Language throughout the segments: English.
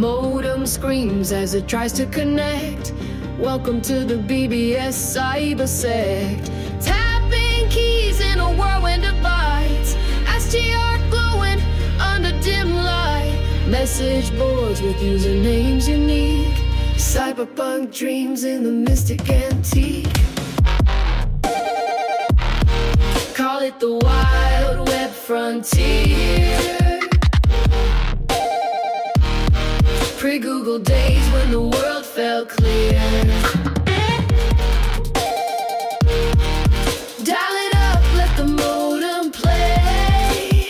modem screams as it tries to connect. Welcome to the BBS cybersect. Tapping keys in a whirlwind of bytes. STR glowing under dim light. Message boards with usernames unique. Cyberpunk dreams in the mystic antique. Call it the wild web frontier. Pre-Google days when the world felt clear. Dial it up, let the modem play.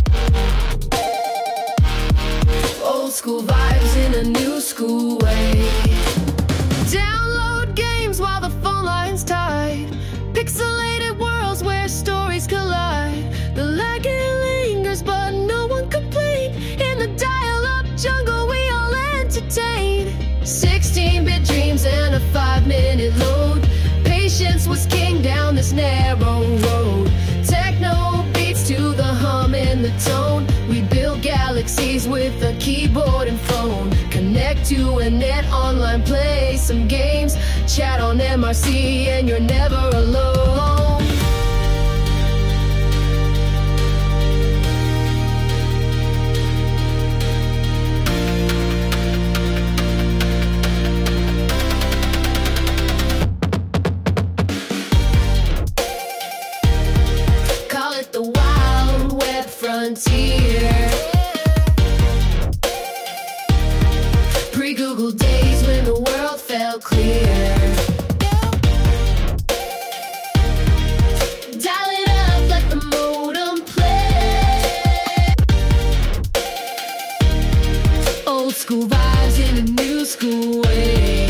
Old school vibes in a new school way. Download games while the phone line's tied. Pixelated worlds where stories collide. The lagging lingers but no one complained. In the dial-up jungle we all entertain. 16-bit dreams and a 5-minute load. Patience was king down this narrow road. Techno beats to the hum and the tone. We build galaxies with a keyboard and phone. Connect to a net online, play some games. Chat on MRC and you're never alone. Call it the wild web frontier. Pre-Google days when the world felt clear. Dial it up, let the modem play. Old school vibes in a new school way.